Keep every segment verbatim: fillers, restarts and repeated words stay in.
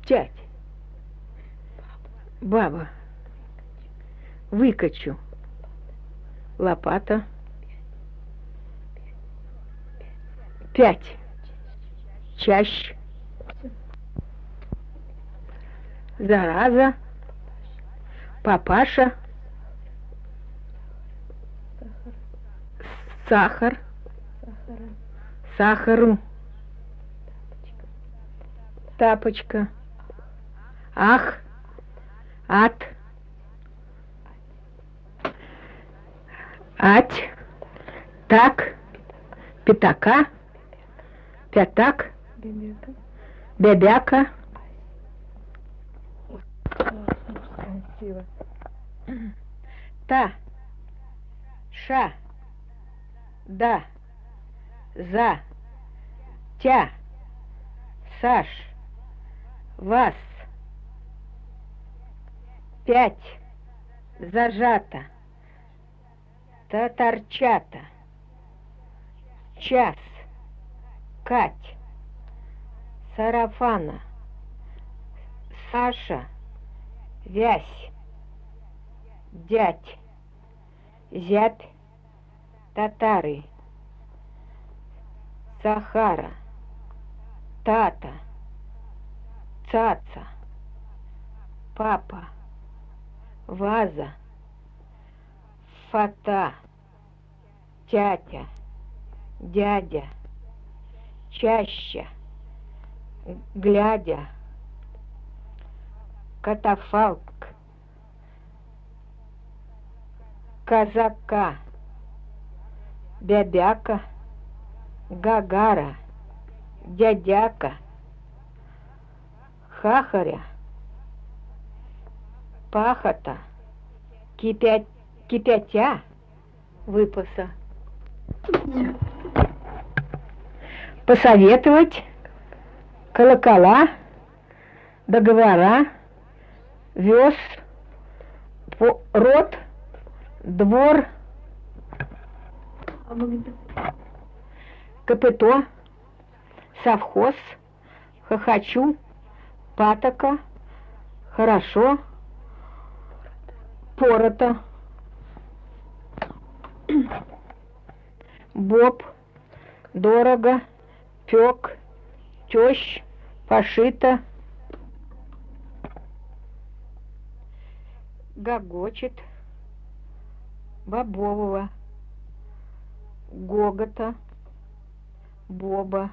Тять. Баба. Выкачу. Лопата. Пять. Чащ. Зараза. Папаша. Сахар. Сахару. Тапочка. Ах. Ат. Ать. Так. Пятака. Пятак. Бебяка. Та. Ша. Да. За. Тя. Саш. Вас. Пять. Зажата. Татарчата. Час. Кать. Сарафана. Саша. Вязь. Дядь. Зять. Татары. Сахара. Тата. Цаца. Папа. Ваза. Фата. Тятя. Дядя. Чаща. Глядя. Катафалк. Казака. Бябяка. Гагара. Дядяка. Хахаря. Пахота. Кипя... Кипятя. Выпаса. Посоветовать. Колокола. Договора. Вёс. Род. Двор. Капито. Совхоз. Хохочу. Патока. Хорошо. Порота. Боб. Дорого. Пек. Тещ. Пошито. Гогочет. Бобового. Гогота. Боба.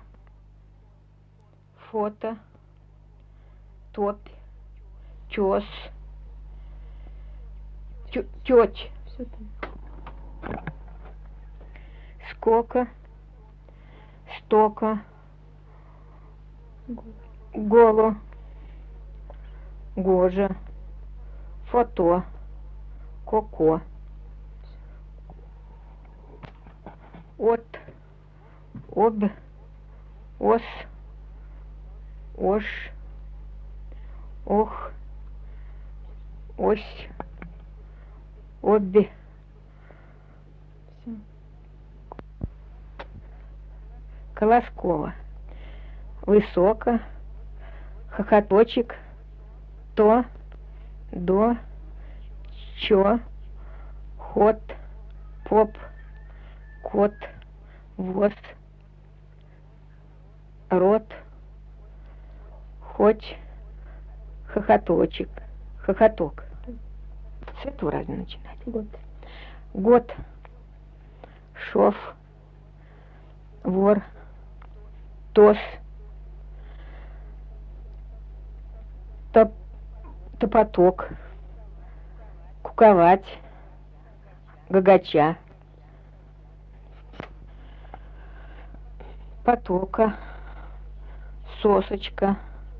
Фото. Топь. Тёс. Тёть. Скока. Стока. Голо. Гожа. Фото. Коко. От. Об. Ос. Ош. Ох. Ось. Обе. Колоскова. Высоко. Хохоточек. То. До. Чё. Ход. Поп. Кот. Воз. Рот. Хоть. Хохоточек. Хохоток. С этого раза начинать. Год. Год. Шов. Вор. Тос. Топ. Топоток. Куковать. Гагача. Потока. Сосочка.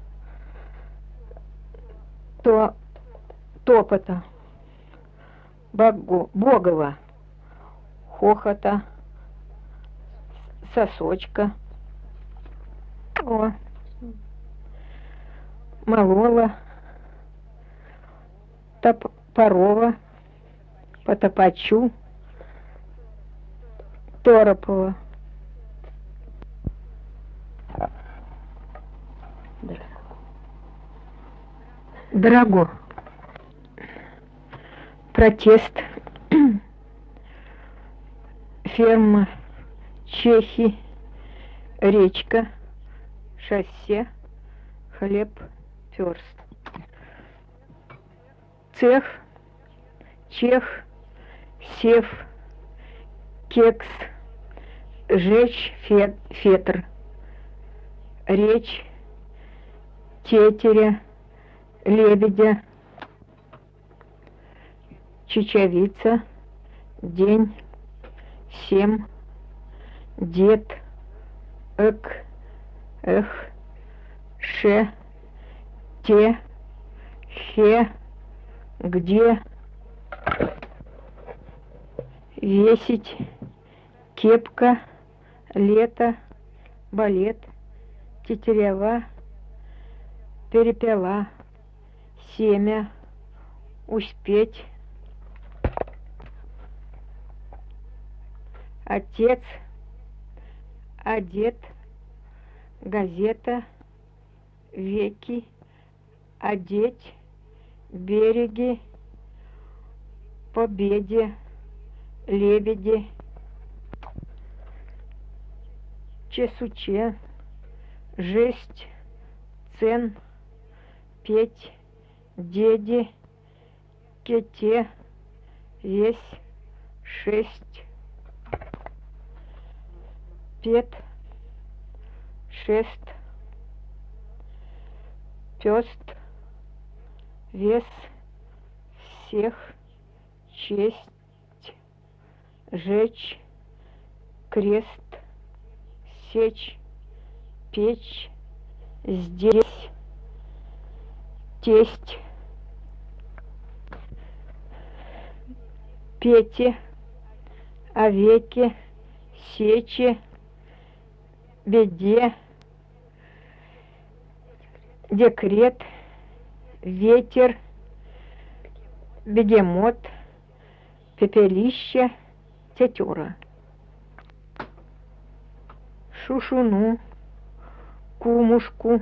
То. Топота. Бого, Богова. Хохота. Сосочка. О. Молола. Топорова. Потопачу. Торопова. Драго. Протест. Ферма. Чехи. Речка. Шоссе. Хлеб. Перст. Цех. Чех. Сев. Кекс. Жечь. Фет, фетр. Речь. Тетеря. Лебедя. Чечевица. День. Семь. Дед. Эк. Эх. Ше. Те. Хе. Где. Весить. Кепка. Лето. Балет. Тетерева. Перепела. Семя. Успеть. Отец. Одет. Газета. Веки. Одеть. Береги. Победе. Лебеди. Чесуче. Жесть. Цен. Петь. Деди. Кете. Весь. Шесть. Пет. Шест. Пёст. Вес. Всех. Честь. Жечь. Крест. Сечь. Печь. Здесь. Тесть. Пете. Овеки. Сечи. Беде. Декрет. Ветер. Бегемот. Пепелище. Тетера. Шушуну. Кумушку.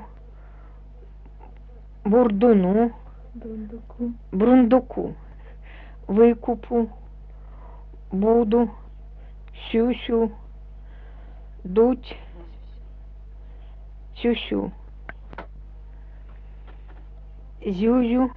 Бурдуну. Бурундуку. Брундуку. Выкупу. Буду. Сюсю. Дуть. Сюсю. Зюзю.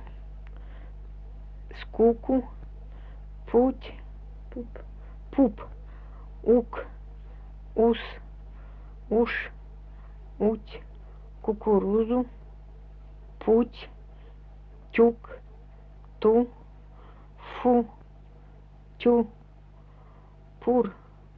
Скуку. Путь. Пуп. Пуп. Ук. Ус. Уж. Уть. Кукурузу. Путь. Тюк. Ту. Фу. Тю. Пур.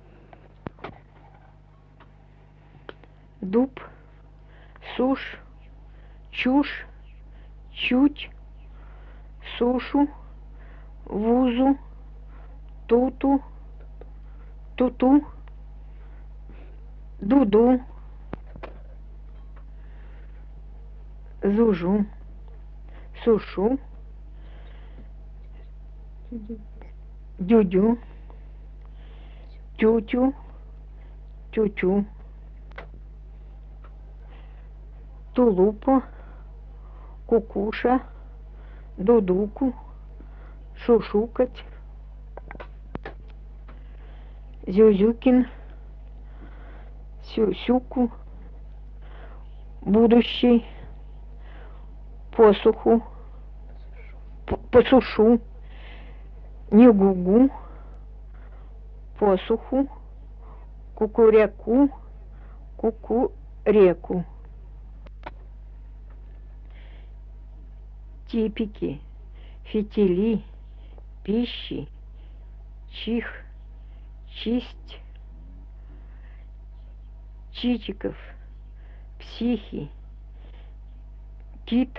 Дуб. Сушь. Чушь. Чуть. Сушу. Вузу. Туту. Туту. Дуду. Зужу. Сушу. Дюдю. Тютю. Тютю. Тулупа. Кукуша. Дудуку. Шушукать. Зюзюкин. Сюсюку. Будущий. Посуху. Посушу. Негугу. Посуху. Кукуряку. Кукуреку. Типики. Фитили. Пищи. Чих. Чисть. Чичиков. Психи. Кит.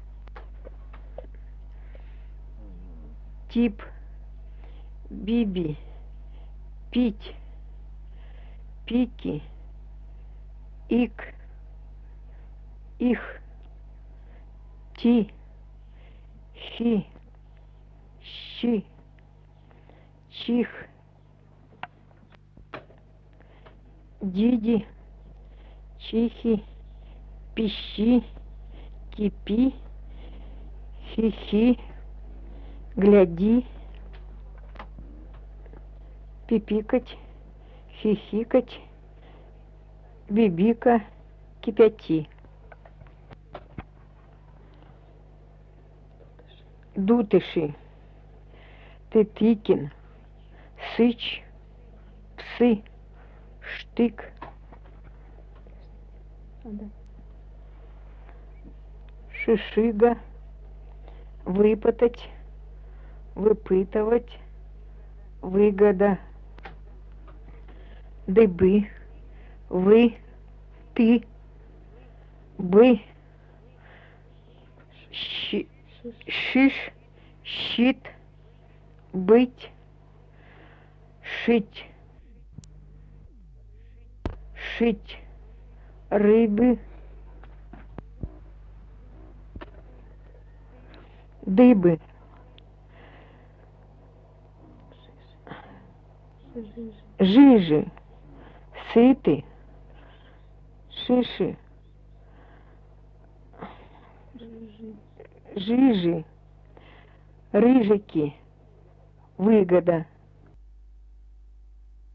Тип. Биби. Пить. Пики. Ик. Их. Ти. Хи. Щи. Чих. Диди. Чихи. Пищи. Кипи. Хи-хи, гляди, пипикать, хихикать, бибика, кипяти. Дутыши, Тытыкин, Сыч, Псы, Штык. Шишига, выпытать, выпытывать, выгода. Дыбы, вы, ты, бы, щи, шиш, щит, быть, шить, шить, рыбы, дыбы, жижи, сыты, шиши, жижи, рыжики, выгода.